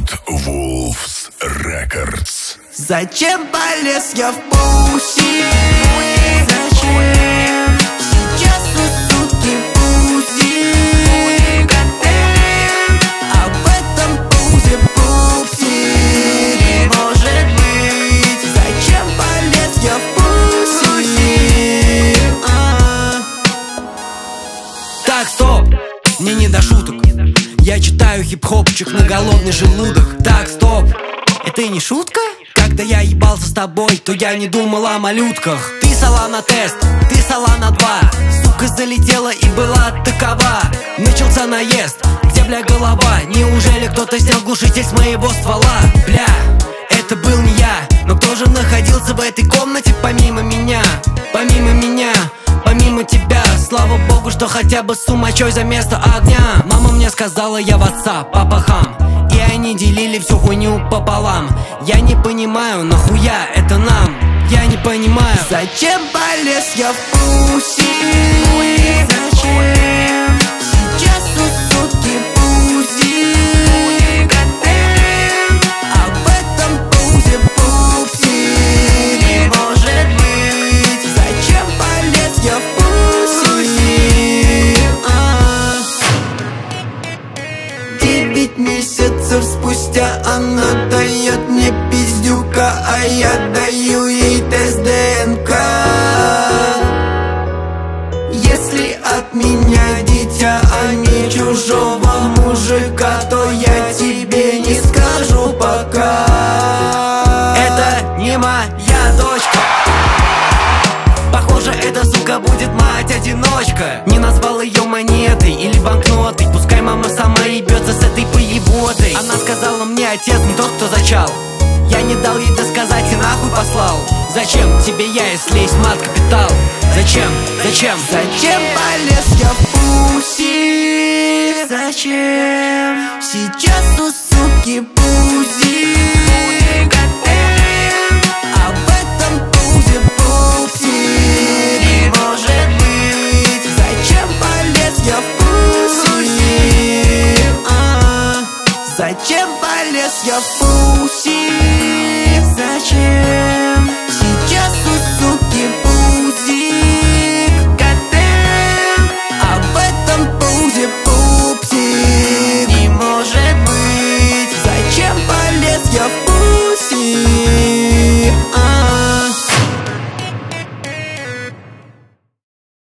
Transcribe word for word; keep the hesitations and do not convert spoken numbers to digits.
Wolves Records. Зачем полез я в пуси? Зачем? Сейчас у сутки пузи, а в этом пузе пупсик. Не может быть. Зачем полез я в пуси? А-а-а. Так, стоп, мне не до шуток. Я читаю хип-хопчик на голодный желудок. Так, стоп, это и не шутка? Когда я ебался с тобой, то я не думал о малютках. Ты сала на тест, ты сала на два. Сука залетела и была такова. Начался наезд, где, бля, голова? Неужели кто-то снял глушитель с моего ствола? Бля, это был не я. Но кто же находился в этой комнате помимо меня? Помимо меня, помимо тебя. Слава богу, что хотя бы с сумачой за место огня. Мама мне сказала, я в отца, папа хам. И они делили всю хуйню пополам. Я не понимаю, нахуя это нам? Я не понимаю. Зачем полез я в пуси? Зачем? Сейчас у сутки пузи, а в этом пузе пупсик. Не может быть. Зачем полез я в пуси? А-а-а. Девять месяцев спустя она дает мне пиздюка, а я даю ей тест ДНК. Если от меня дитя, а не чужого мужика, то я тебе не скажу пока. Это не моя дочка. Похоже, эта сука будет мать-одиночка. Не назвал ее монетой или банкнотой. Пускай мама сама ебется с этой поеботой. Она сказала мне, отец не тот, кто зачал. Я не дал ей досказать и нахуй послал. Зачем тебе я, если есть мат-капитал? Зачем? Зачем? Зачем полез я в пуси? Зачем? Сейчас у сутки пузи, а в этом пузе пупсик. Не может быть. Зачем полез я в пуси? А-а-а. Зачем полез я в пуси?